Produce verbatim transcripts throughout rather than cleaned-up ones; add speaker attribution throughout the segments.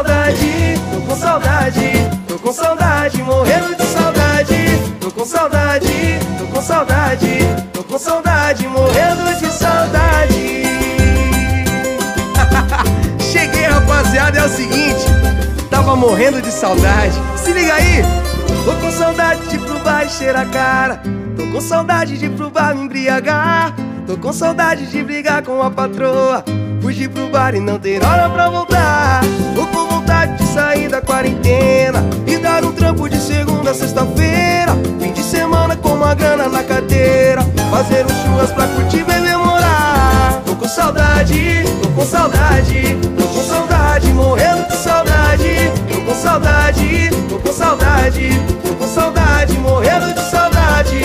Speaker 1: saudade, tô com saudade, tô com saudade, morrendo de saudade. Tô com saudade, tô com saudade, tô com saudade, morrendo de saudade. Cheguei, rapaziada, é o seguinte, tava morrendo de saudade. Se liga aí. Tô com saudade de ir pro bar encher a cara. Tô com saudade de ir pro bar me embriagar. Tô com saudade de brigar com a patroa, fugir pro bar e não ter hora pra voltar. Tô com vontade de sair da quarentena e dar um trampo de segunda a sexta-feira. Fim de semana com uma grana na carteira, fazer um churras pra curtir, beber, morar. Tô com saudade, tô com saudade, tô com saudade, morrendo de saudade. Tô com saudade, tô com saudade, tô com saudade, morrendo de saudade.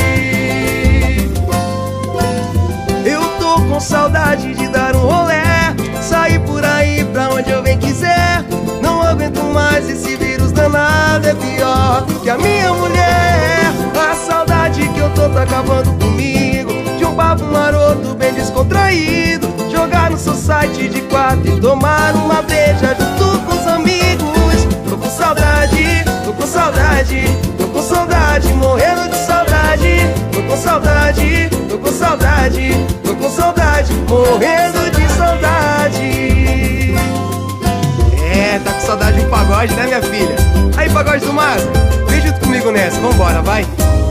Speaker 1: Eu tô com saudade de dar um rolê, sair por aí pra onde eu bem quiser. Não aguento mais esse vírus danado, é pior que a minha mulher. A saudade que eu tô tá acabando comigo, de um papo maroto bem descontraído, jogar no seu site de quatro e tomar uma breja junto com os amigos. Tô com saudade, tô com saudade, tô com saudade, morrendo de saudade. Tô com saudade, tô com saudade, tô com saudade, morrendo de saudade. É, tá com saudade do pagode, né, minha filha? Aí, pagode do Massa, vem junto comigo nessa, vambora, vai.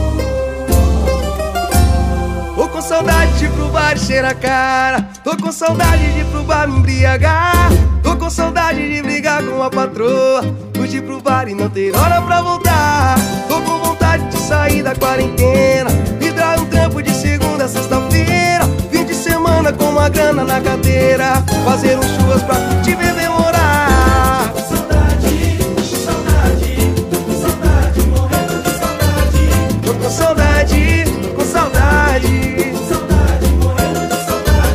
Speaker 1: Tô com saudade de ir pro bar encher a cara. Tô com saudade de ir pro bar me embriagar. Tô com saudade de brigar com a patroa, fugir pro bar e não ter hora pra voltar. Tô com vontade de sair da quarentena e dar um trampo de segunda a sexta-feira. Fim de semana com uma grana na carteira, fazer um churras pra curtir, beber, morar.
Speaker 2: Tô com saudade, tô com saudade, tô com saudade, morrendo de saudade.
Speaker 1: Tô com saudade, tô com saudade,
Speaker 2: Tô com saudade, morrendo de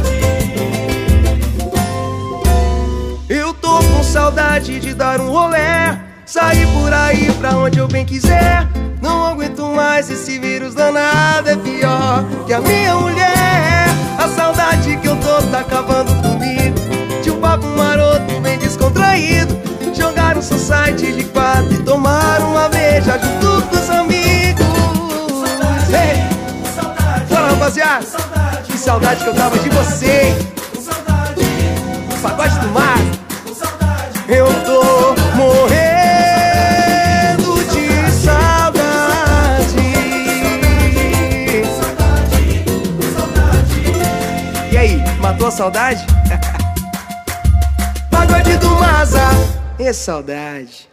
Speaker 2: saudade.
Speaker 1: eu tô com saudade de dar um rolê, sair por aí pra onde eu bem quiser. Não aguento mais esse vírus danado, é pior que a minha mulher. A saudade que eu tô tá acabando comigo, de um papo maroto bem descontraído, jogar no seu site de quatro e tomar uma breja junto com os amigos. Ei, bora, rapaziada, que saudade que eu tava de você, hein? Pagode do Mar, eu tô morrendo de saudade. E aí, matou a saudade? Pagode do Massa, é saudade.